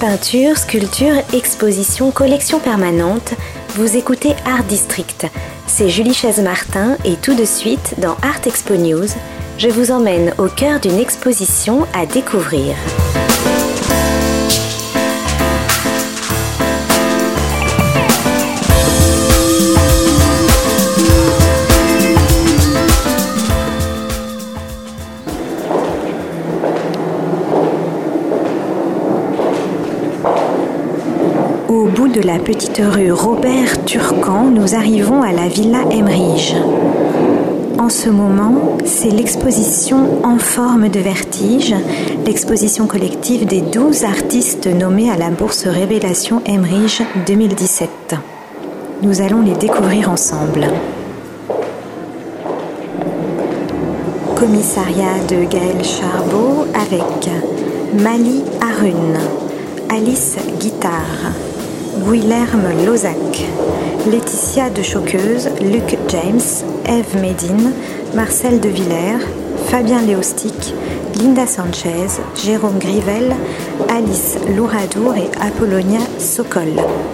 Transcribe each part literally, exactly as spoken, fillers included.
Peinture, sculpture, exposition, collection permanente, vous écoutez Art District. C'est Julie Chaise-Martin et tout de suite, dans Art Expo News, je vous emmène au cœur d'une exposition à découvrir. Au bout de la petite rue Robert Turcan, nous arrivons à la Villa Emmerich. En ce moment, c'est l'exposition En forme de vertige, l'exposition collective des douze artistes nommés à la bourse Révélation Emmerich deux mille dix-sept. Nous allons les découvrir ensemble. Commissariat de Gaël Charbot avec Mali Harun, Alice Guitare, Guilherme Lozac, Laetitia de Choqueuse, Luc James, Eve Médine, Marcel de Villers, Fabien Léostic, Linda Sanchez, Jérôme Grivel, Alice Louradour et Apollonia Sokol.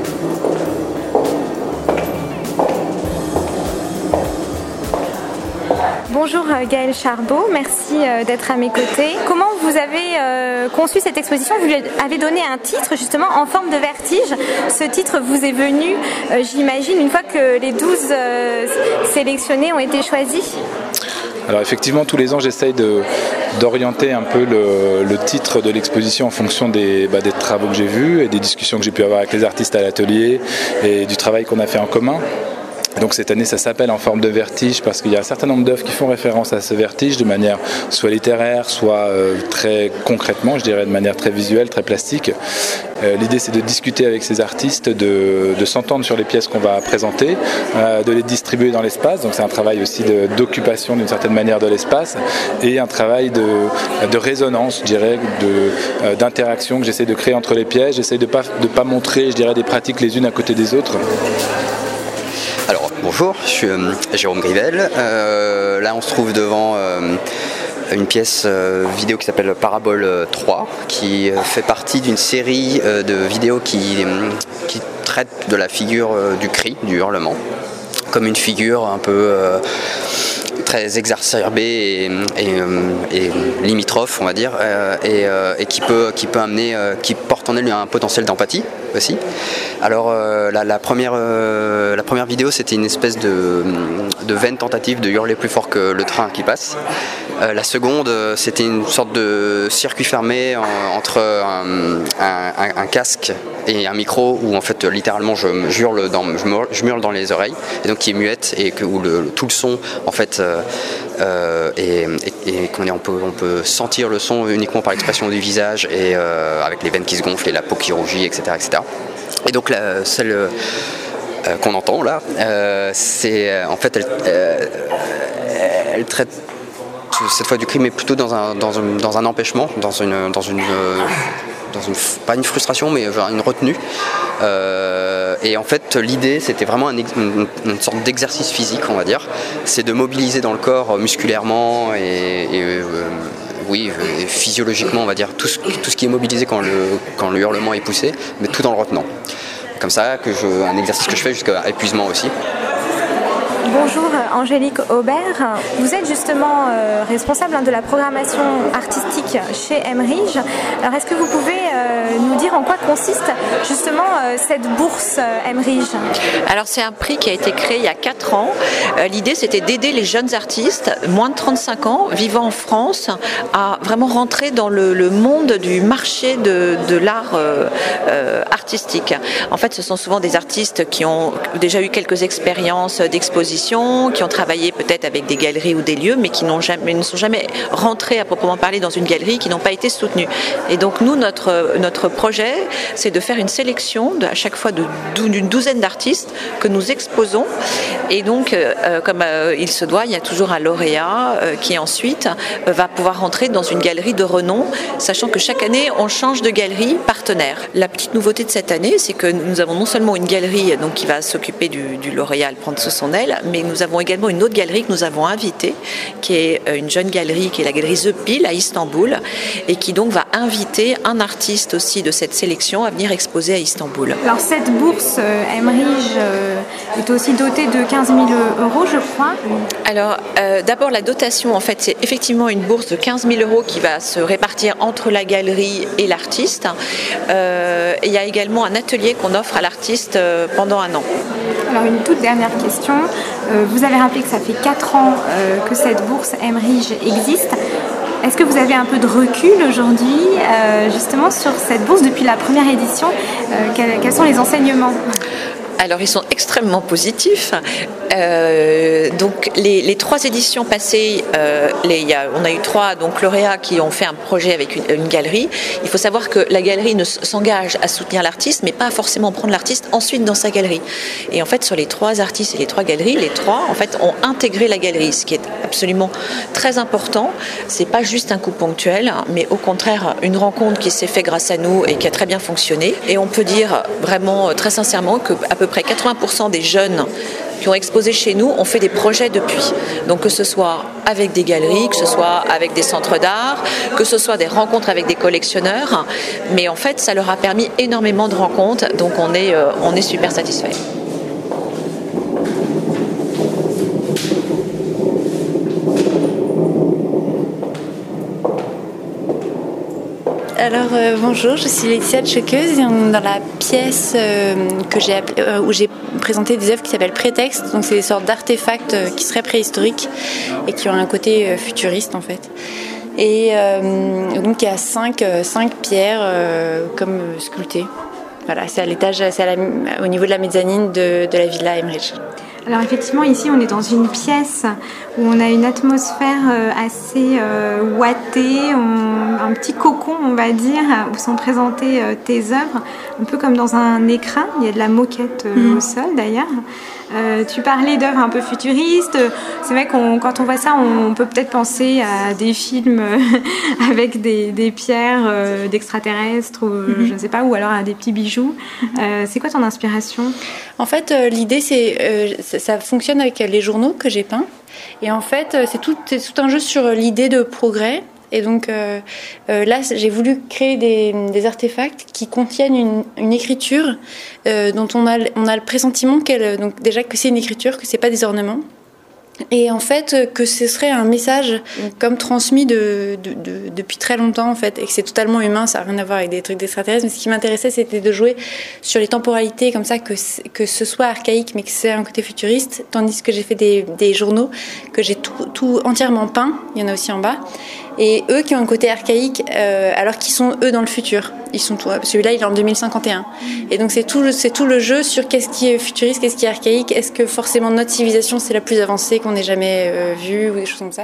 Bonjour Gaël Charbot, merci d'être à mes côtés. Comment vous avez conçu cette exposition? Vous lui avez donné un titre justement En forme de vertige. Ce titre vous est venu, j'imagine, une fois que les douze sélectionnés ont été choisis? Alors effectivement, tous les ans, j'essaye de, d'orienter un peu le, le titre de l'exposition en fonction des, bah, des travaux que j'ai vus et des discussions que j'ai pu avoir avec les artistes à l'atelier et du travail qu'on a fait en commun. Donc cette année ça s'appelle En forme de vertige parce qu'il y a un certain nombre d'œuvres qui font référence à ce vertige de manière soit littéraire, soit euh, très concrètement, je dirais de manière très visuelle, très plastique. Euh, l'idée c'est de discuter avec ces artistes, de, de s'entendre sur les pièces qu'on va présenter, euh, de les distribuer dans l'espace, donc c'est un travail aussi de, d'occupation d'une certaine manière de l'espace et un travail de, de résonance, je dirais, de, euh, d'interaction que j'essaie de créer entre les pièces. J'essaie de ne pas, de pas montrer, je dirais, des pratiques les unes à côté des autres. Alors bonjour, je suis euh, Jérôme Grivel. Euh, là on se trouve devant euh, une pièce euh, vidéo qui s'appelle Parabole trois, qui euh, fait partie d'une série euh, de vidéos qui, qui traite de la figure euh, du cri, du hurlement, comme une figure un peu euh, très exacerbée et, et, et limitrophe, on va dire, euh, et, euh, et qui peut, qui peut amener, euh, qui porte en elle un potentiel d'empathie aussi. Alors euh, la, la, première, euh, la première vidéo, c'était une espèce de, de vaine tentative de hurler plus fort que le train qui passe. Euh, la seconde, c'était une sorte de circuit fermé en, entre un, un, un casque et un micro où en fait littéralement je, je, hurle dans, je, me, je hurle dans les oreilles, et donc qui est muette et que, où le, tout le son en fait euh, euh, et, et, et comment dire, on, peut, on peut sentir le son uniquement par l'expression du visage et euh, avec les veines qui se gonflent et la peau qui rougit, et cetera, et cetera. Et donc la, celle euh, qu'on entend là, euh, c'est en fait elle, euh, elle traite cette fois du cri, mais plutôt dans un, dans un, dans un empêchement, dans une, dans une, euh, dans une, pas une frustration, mais une retenue. Euh, et en fait, l'idée, c'était vraiment un, une, une sorte d'exercice physique, on va dire. C'est de mobiliser dans le corps musculairement et, et euh, oui, et physiologiquement, on va dire, tout ce, tout ce qui est mobilisé quand le, quand le hurlement est poussé, mais tout en le retenant. Comme ça, que je, un exercice que je fais jusqu'à épuisement aussi. Bonjour Angélique Aubert, vous êtes justement euh, responsable hein, de la programmation artistique chez Emmerich. Alors est-ce que vous pouvez euh, nous dire en quoi consiste justement euh, cette bourse euh, Emmerich? Alors c'est un prix qui a été créé il y a quatre ans. Euh, l'idée c'était d'aider les jeunes artistes, moins de trente-cinq ans, vivant en France, à vraiment rentrer dans le, le monde du marché de, de l'art euh, euh, artistique. En fait ce sont souvent des artistes qui ont déjà eu quelques expériences d'exposition, qui ont travaillé peut-être avec des galeries ou des lieux, mais qui n'ont jamais, ne sont jamais rentrés à proprement parler dans une galerie, qui n'ont pas été soutenus. Et donc nous, notre, notre projet, c'est de faire une sélection de, à chaque fois de, d'une douzaine d'artistes que nous exposons. Et donc, euh, comme euh, il se doit, il y a toujours un lauréat euh, qui ensuite euh, va pouvoir rentrer dans une galerie de renom, sachant que chaque année, on change de galerie partenaire. La petite nouveauté de cette année, c'est que nous avons non seulement une galerie donc, qui va s'occuper du, du lauréat, le prendre sous son aile, mais nous avons également une autre galerie que nous avons invitée, qui est une jeune galerie, qui est la galerie The Peel à Istanbul, et qui donc va inviter un artiste artistes aussi de cette sélection à venir exposer à Istanbul. Alors cette bourse euh, Emrij euh, est aussi dotée de quinze mille euros, je crois. Alors euh, d'abord la dotation, en fait, c'est effectivement une bourse de quinze mille euros qui va se répartir entre la galerie et l'artiste. Euh, et il y a également un atelier qu'on offre à l'artiste euh, pendant un an. Alors une toute dernière question. Euh, vous avez rappelé que ça fait quatre ans euh, que cette bourse Emrij existe. Est-ce que vous avez un peu de recul aujourd'hui euh, justement sur cette bourse depuis la première édition euh, quels, quels sont les enseignements ? Alors, ils sont extrêmement positifs. Euh, donc, les, les trois éditions passées, euh, les, y a, on a eu trois donc, lauréats qui ont fait un projet avec une, une galerie. Il faut savoir que la galerie ne s'engage à soutenir l'artiste, mais pas forcément prendre l'artiste ensuite dans sa galerie. Et en fait, sur les trois artistes et les trois galeries, les trois en fait, ont intégré la galerie, ce qui est absolument très important. C'est pas juste un coup ponctuel, mais au contraire, une rencontre qui s'est faite grâce à nous et qui a très bien fonctionné. Et on peut dire vraiment très sincèrement qu'à peu près quatre-vingts pour cent des jeunes qui ont exposé chez nous ont fait des projets depuis. Donc que ce soit avec des galeries, que ce soit avec des centres d'art, que ce soit des rencontres avec des collectionneurs. Mais en fait, ça leur a permis énormément de rencontres. Donc on est, euh, on est super satisfaits. Alors euh, bonjour, je suis Laetitia de Choqueuse et on est dans la pièce euh, que j'ai appelé, euh, où j'ai présenté des œuvres qui s'appellent prétextes. Donc c'est des sortes d'artefacts euh, qui seraient préhistoriques et qui ont un côté euh, futuriste en fait. Et euh, donc il y a cinq, euh, cinq pierres euh, comme euh, sculptées. Voilà, c'est à l'étage, c'est à la, au niveau de la mezzanine de, de la villa Emrij. Alors effectivement, ici, on est dans une pièce où on a une atmosphère assez euh, ouatée, on, un petit cocon, on va dire, où sont présentées euh, tes œuvres, un peu comme dans un écrin. Il y a de la moquette euh, mmh. au sol, d'ailleurs. Euh, tu parlais d'œuvres un peu futuristes. C'est vrai qu'on, quand on voit ça, on peut peut-être penser à des films avec des, des pierres euh, d'extraterrestres, ou, mmh. je ne sais pas, ou alors à des petits bijoux. Euh, c'est quoi ton inspiration ? En fait, euh, l'idée, c'est euh, ça fonctionne avec les journaux que j'ai peints. Et en fait, c'est tout, c'est tout un jeu sur l'idée de progrès. Et donc euh, euh, là, j'ai voulu créer des, des artefacts qui contiennent une, une écriture euh, dont on a, on a le pressentiment qu'elle, donc déjà que c'est une écriture, que c'est pas des ornements. Et en fait, que ce serait un message comme transmis de, de, de, depuis très longtemps, en fait, et que c'est totalement humain, ça n'a rien à voir avec des trucs d'extraterrestres. Mais ce qui m'intéressait, c'était de jouer sur les temporalités, comme ça, que, que ce soit archaïque, mais que c'est un côté futuriste, tandis que j'ai fait des, des journaux, que j'ai tout, tout entièrement peint, il y en a aussi en bas, et eux qui ont un côté archaïque, euh, alors qu'ils sont, eux, dans le futur. Ils sont tout, celui-là, il est en deux mille cinquante et un. Et donc, c'est tout, le, c'est tout le jeu sur qu'est-ce qui est futuriste, qu'est-ce qui est archaïque, est-ce que forcément notre civilisation, c'est la plus avancée qu'on n'ait jamais euh, vue, ou des choses comme ça.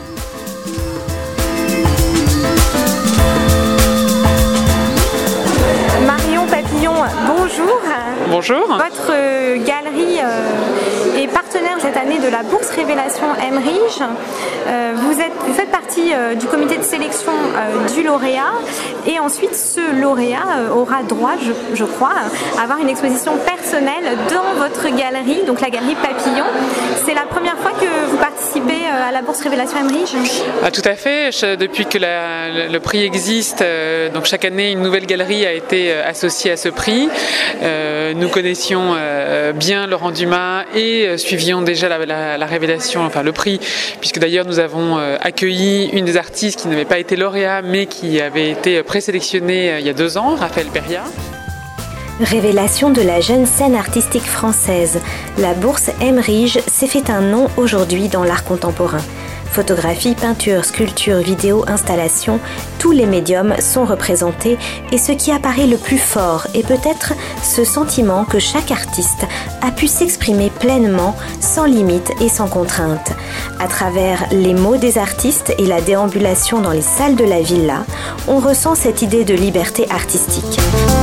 Marion Papillon, bonjour. Bonjour. Votre euh, galerie euh, est partenaire cette année de la bourse Révélation Emrij. Euh, vous, êtes, vous faites partie euh, du comité de sélection euh, du lauréat et ensuite ce lauréat euh, aura droit, je, je crois, à avoir une exposition personnelle dans votre galerie, donc la galerie Papillon. C'est la première fois que vous participez euh, à la bourse Révélation Emrij ? Ah, tout à fait. Je, depuis que la, le prix existe, euh, donc chaque année une nouvelle galerie a été euh, associée à ce prix. Euh, nous connaissions euh, bien Laurent Dumas et euh, suivions déjà la, la, la révélation, enfin le prix, puisque d'ailleurs nous avons euh, accueilli une des artistes qui n'avait pas été lauréat mais qui avait été présélectionnée euh, il y a deux ans, Raphaël Beria. Révélation de la jeune scène artistique française, la bourse Emrij s'est fait un nom aujourd'hui dans l'art contemporain. Photographie, peinture, sculpture, vidéo, installation, tous les médiums sont représentés et ce qui apparaît le plus fort est peut-être ce sentiment que chaque artiste a pu s'exprimer pleinement, sans limite et sans contrainte. À travers les mots des artistes et la déambulation dans les salles de la villa, on ressent cette idée de liberté artistique.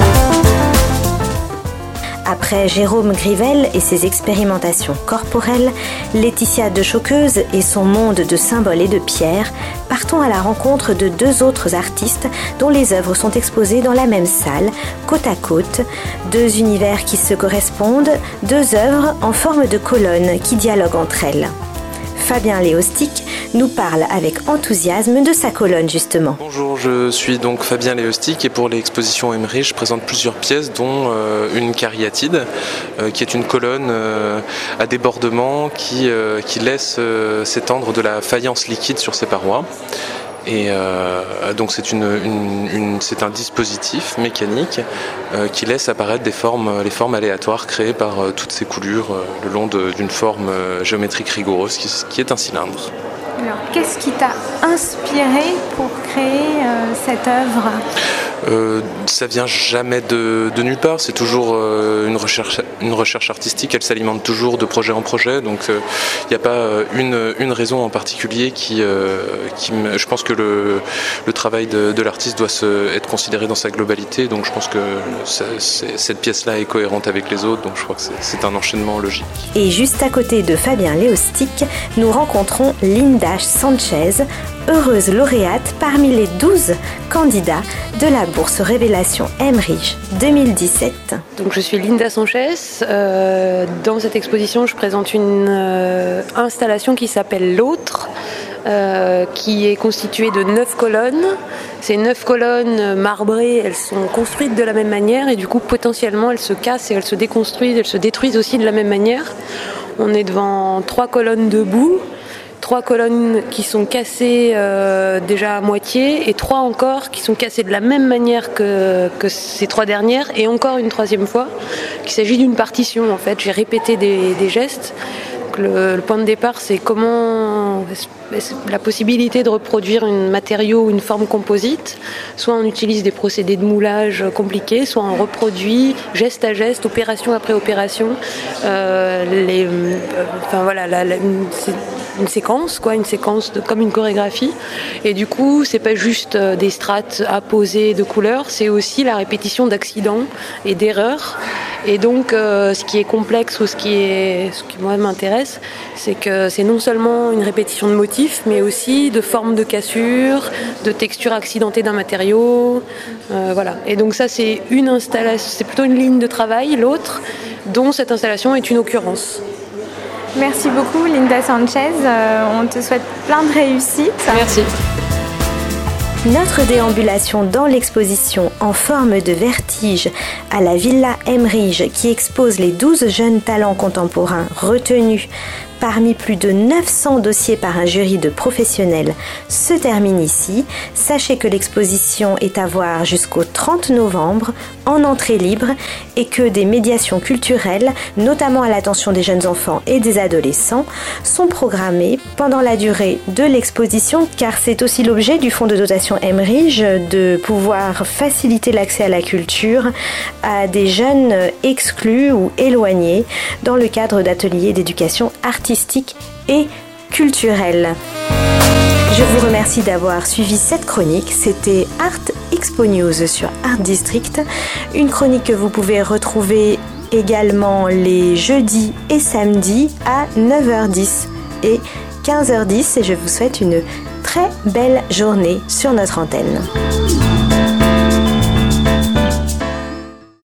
Après Jérôme Grivel et ses expérimentations corporelles, Laetitia de Choqueuse et son monde de symboles et de pierres, partons à la rencontre de deux autres artistes dont les œuvres sont exposées dans la même salle, côte à côte. Deux univers qui se correspondent, deux œuvres en forme de colonnes qui dialoguent entre elles. Fabien Léostic nous parle avec enthousiasme de sa colonne justement. Bonjour, je suis donc Fabien Léostic et pour l'exposition Emmerich, je présente plusieurs pièces dont euh, une cariatide euh, qui est une colonne euh, à débordement qui, euh, qui laisse euh, s'étendre de la faïence liquide sur ses parois. Et euh, donc c'est, une, une, une, c'est un dispositif mécanique euh, qui laisse apparaître des formes, les formes aléatoires créées par euh, toutes ces coulures euh, le long de, d'une forme euh, géométrique rigoureuse qui, qui est un cylindre. Alors, qu'est-ce qui t'a inspiré pour créer euh, cette œuvre ? Euh, ça vient jamais de, de nulle part, c'est toujours euh, une, recherche, une recherche artistique, elle s'alimente toujours de projet en projet, donc il euh, n'y a pas euh, une, une raison en particulier qui, euh, qui me, je pense que le, le travail de, de l'artiste doit se, être considéré dans sa globalité, donc je pense que ça, cette pièce-là est cohérente avec les autres, donc je crois que c'est, c'est un enchaînement logique. Et juste à côté de Fabien Léostic, nous rencontrons Linda Sanchez, heureuse lauréate parmi les douze candidats de la bourse Révélation Emmerich deux mille dix-sept. Donc je suis Linda Sanchez. Euh, dans cette exposition, je présente une euh, installation qui s'appelle L'Autre, euh, qui est constituée de neuf colonnes. Ces neuf colonnes marbrées, elles sont construites de la même manière et du coup potentiellement elles se cassent et elles se déconstruisent, elles se détruisent aussi de la même manière. On est devant trois colonnes debout, trois colonnes qui sont cassées euh, déjà à moitié et trois encore qui sont cassées de la même manière que, que ces trois dernières et encore une troisième fois. Il s'agit d'une partition en fait, j'ai répété des, des gestes. Le, le point de départ, c'est comment la possibilité de reproduire un matériau ou une forme composite. Soit on utilise des procédés de moulage compliqués, soit on reproduit geste à geste, opération après opération. Euh, les, euh, enfin voilà, la, la, une, une séquence, quoi, une séquence de, comme une chorégraphie. Et du coup, c'est pas juste des strates apposées de couleurs, c'est aussi la répétition d'accidents et d'erreurs. Et donc, euh, ce qui est complexe ou ce qui est, ce qui moi m'intéresse, c'est que c'est non seulement une répétition de motifs, mais aussi de formes de cassure, de textures accidentées d'un matériau, euh, voilà. Et donc ça, c'est une installation, c'est plutôt une ligne de travail. L'autre, dont cette installation est une occurrence. Merci beaucoup, Linda Sanchez. Euh, on te souhaite plein de réussite. Merci. Notre déambulation dans l'exposition en forme de vertige à la Villa Emmerich qui expose les douze jeunes talents contemporains retenus parmi plus de neuf cents dossiers par un jury de professionnels se termine ici. Sachez que l'exposition est à voir jusqu'au trente novembre en entrée libre et que des médiations culturelles, notamment à l'attention des jeunes enfants et des adolescents, sont programmées pendant la durée de l'exposition, car c'est aussi l'objet du fonds de dotation Emmerich de pouvoir faciliter l'accès à la culture à des jeunes exclus ou éloignés dans le cadre d'ateliers d'éducation artistique et culturelle. Je vous remercie d'avoir suivi cette chronique. C'était Art Expo News sur Art District, une chronique que vous pouvez retrouver également les jeudis et samedis à neuf heures dix et quinze heures dix et je vous souhaite une très belle journée sur notre antenne.